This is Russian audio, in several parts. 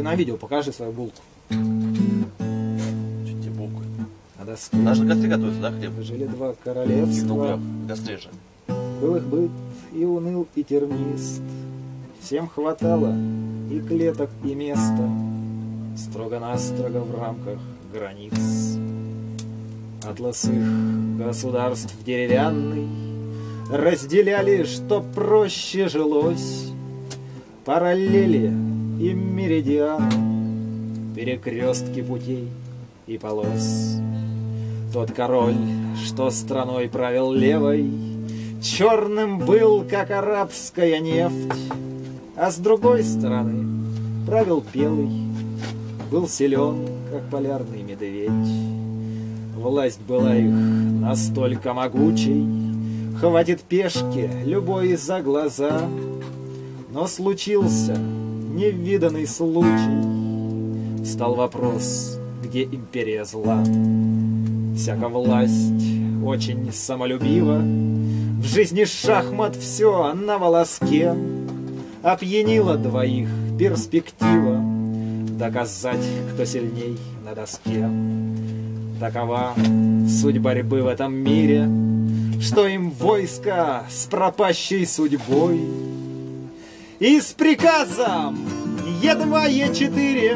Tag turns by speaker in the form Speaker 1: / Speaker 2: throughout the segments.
Speaker 1: Ты на видео покажи свою булку.
Speaker 2: Чуть тебе булку.
Speaker 1: На доске.
Speaker 2: Даже на костре готовится, да, хлеб?
Speaker 1: Жили два
Speaker 2: И на
Speaker 1: королевства.
Speaker 2: углях, на костре же.
Speaker 1: Был их быт и уныл, и тернист. Всем хватало и клеток, и места. Строго-настрого в рамках границ. Атлас их государств деревянный разделяли, чтоб проще жилось. Параллели и меридианы, перекрестки путей и полос. Тот король, что страной правил левой, черным был, как арабская нефть, а с другой стороны правил белый, был силен, как полярный медведь. Власть была их настолько могучей, хватит пешки любой за глаза. Но случился невиданный случай, стал вопрос, где империя зла. Всяка власть очень самолюбива, в жизни шахмат все на волоске. Опьянила двоих перспектива доказать, кто сильней на доске. Такова суть борьбы в этом мире, что им войско с пропащей судьбой. И с приказом Е2, Е4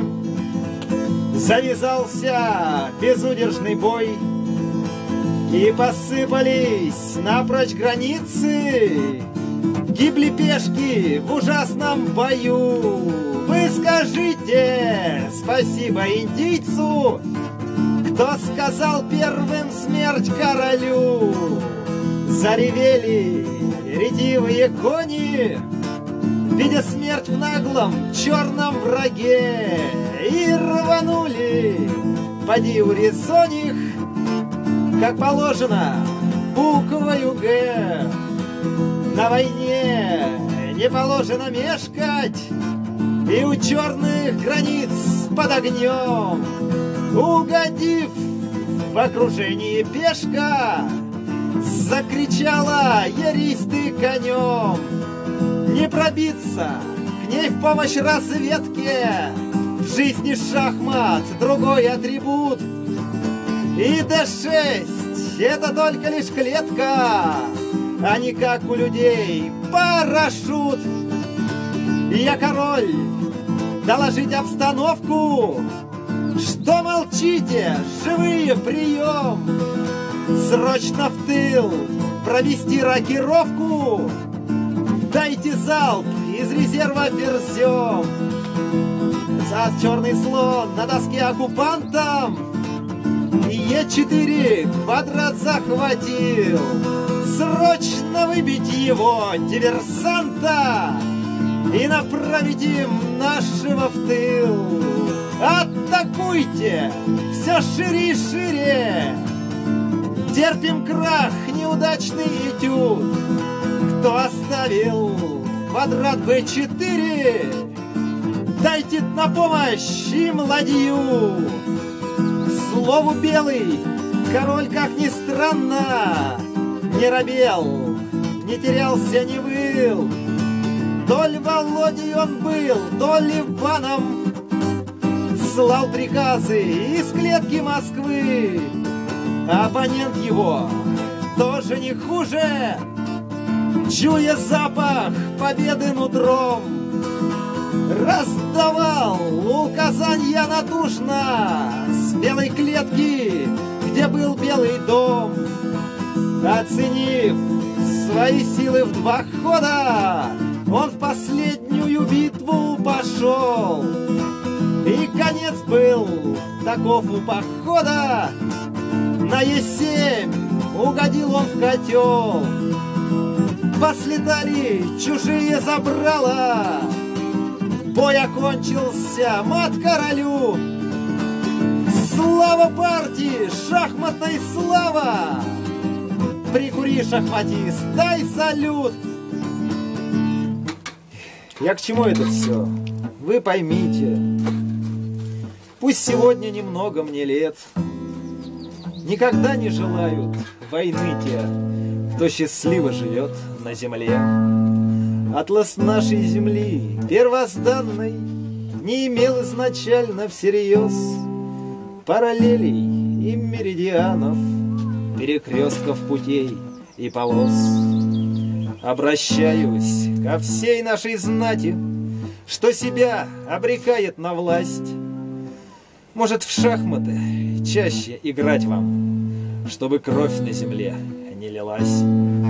Speaker 1: завязался безудержный бой, и посыпались напрочь границы, гибли пешки в ужасном бою. Вы скажите спасибо индийцу, кто сказал первым смерть королю. Заревели ретивые кони, видя смерть в наглом черном враге, и рванули, поди урезонь их, как положено, буквою «Г». На войне не положено мешкать, и у черных границ под огнем, угодив в окружении пешка, закричала еристы конем. Не пробиться к ней в помощь разведке, в жизни шахмат другой атрибут. И d6 это только лишь клетка, а не как у людей парашют. Я король, доложить обстановку, что молчите, живые прием. Срочно в тыл провести рокировку, дайте залп из резерва ферзем. За черный слон на доске оккупантом, Е4 квадрат захватил. Срочно выбить его, диверсанта, и направить им нашего в тыл. Атакуйте все шире и шире, терпим крах, неудачный этюд. Кто оставил квадрат Б4, дайте на помощь им ладью. К слову, белый король, как ни странно, не робел, не терялся, не выл. То ли Володей он был, то ли Иваном, слал приказы из клетки Москвы. Оппонент его тоже не хуже, чуя запах победы нутром, раздавал указания натужно с белой клетки, где был Белый дом. Оценив свои силы в 2 хода, он в последнюю битву пошел. И конец был таков у похода, на Е7 угодил он в котел. Послетали чужие забрала, бой окончился, мат королю. Слава партии, шахматной слава! Прикури, шахматист, дай салют! Я к чему это все? Вы поймите, пусть сегодня немного мне лет, никогда не желают войны те, кто счастливо живет на земле. Атлас нашей земли первозданной не имел изначально всерьез параллелей и меридианов, перекрестков путей и полос. Обращаюсь ко всей нашей знати, что себя обрекает на власть. Может, в шахматы чаще играть вам, чтобы кровь на земле не лилась.